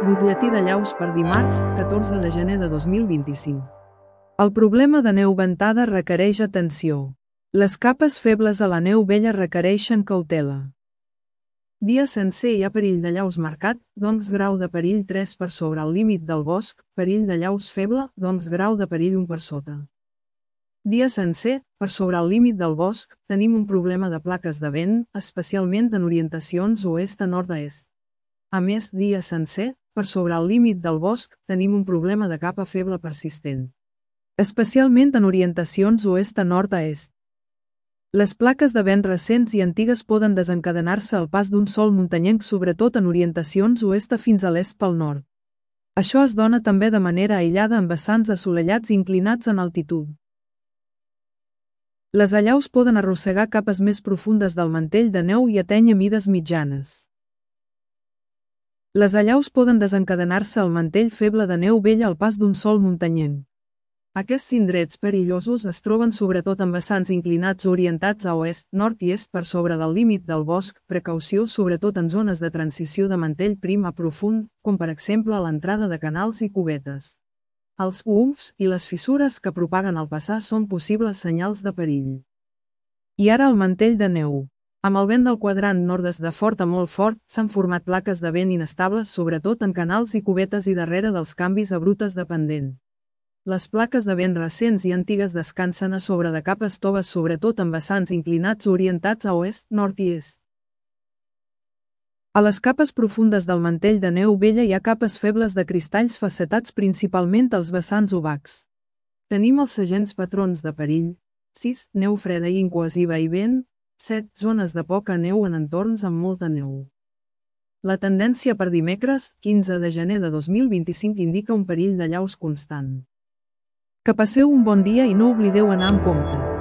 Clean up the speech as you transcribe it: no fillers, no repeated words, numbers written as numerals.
Butlletí de llaus per dimarts, 14 de gener de 2025. El problema de neu ventada requereix atenció. Les capes febles a la neu vella requereixen cautela. Dia sencer hi ha perill de llaus marcat, doncs grau de perill 3 per sobre el límit del bosc, perill de llaus feble, doncs grau de perill 1 per sota. Dia sencer, per sobre el límit del bosc, tenim un problema de plaques de vent, especialment en orientacions oest a nord-est. A més, dia sencer, per sobre el límit del bosc, tenim un problema de capa feble persistent. Especialment en orientacions oest a nord-est. Les plaques de vent recents i antigues poden desencadenar-se al pas d'un sol muntanyenc sobretot en orientacions oest a fins a l'est pel nord. Això es dona també de manera aïllada en vessants assolellats i inclinats en altitud. Les allaus poden arrossegar capes més profundes del mantell de neu i atènyer mides mitjanes. Les allaus poden desencadenar-se al mantell feble de neu vella al pas d'un sol muntanyenc. Aquests indrets perillosos es troben sobretot en vessants inclinats orientats a oest, nord i est per sobre del límit del bosc, precaució sobretot en zones de transició de mantell prim a profund, com per exemple a l'entrada de canals i cubetes. Els umfs i les fissures que propaguen al passar són possibles senyals de perill. I ara el mantell de neu. Amb el vent del quadrant nord-est de fort a molt fort, s'han format plaques de vent inestables sobretot en canals i cubetes i darrere dels canvis a brutes de pendent. Les plaques de vent recents i antigues descansen a sobre de capes toves sobretot en vessants inclinats orientats a oest, nord i est. A les capes profundes del mantell de neu vella hi ha capes febles de cristalls facetats principalment als vessants obacs. Tenim els segents patrons de perill: 6. Neu freda i incohesiva i vent. 7. Zones de poca neu en entorns amb molta neu. La tendència per dimecres, 15 de gener de 2025 indica un perill de llaus constant. Que passeu un bon dia i no oblideu anar amb compte.